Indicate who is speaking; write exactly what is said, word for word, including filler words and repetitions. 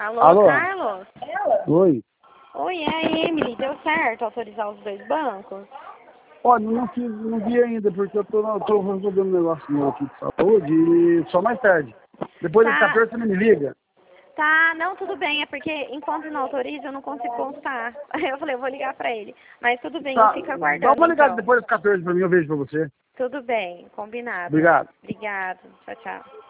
Speaker 1: Alô,
Speaker 2: Alô?
Speaker 1: Carlos?
Speaker 2: Oi.
Speaker 1: Oi, é a Emily. Deu certo autorizar os dois bancos?
Speaker 2: Olha, não, fiz, não vi ainda, porque eu tô, na- tô resolvendo um negócio meu aqui de saúde e só mais tarde. Depois das
Speaker 1: Tá,
Speaker 2: quatorze você me liga.
Speaker 1: tá, não, tudo bem, é porque enquanto não autoriza eu não consigo constar. Aí eu falei, eu vou ligar pra ele. Mas tudo bem, eu
Speaker 2: Tá,
Speaker 1: fico
Speaker 2: dá
Speaker 1: aguardando
Speaker 2: uma ligada
Speaker 1: então.
Speaker 2: depois das quatorze pra mim, eu vejo pra você.
Speaker 1: Tudo bem, combinado.
Speaker 2: Obrigado.
Speaker 1: Obrigado, tchau, tchau.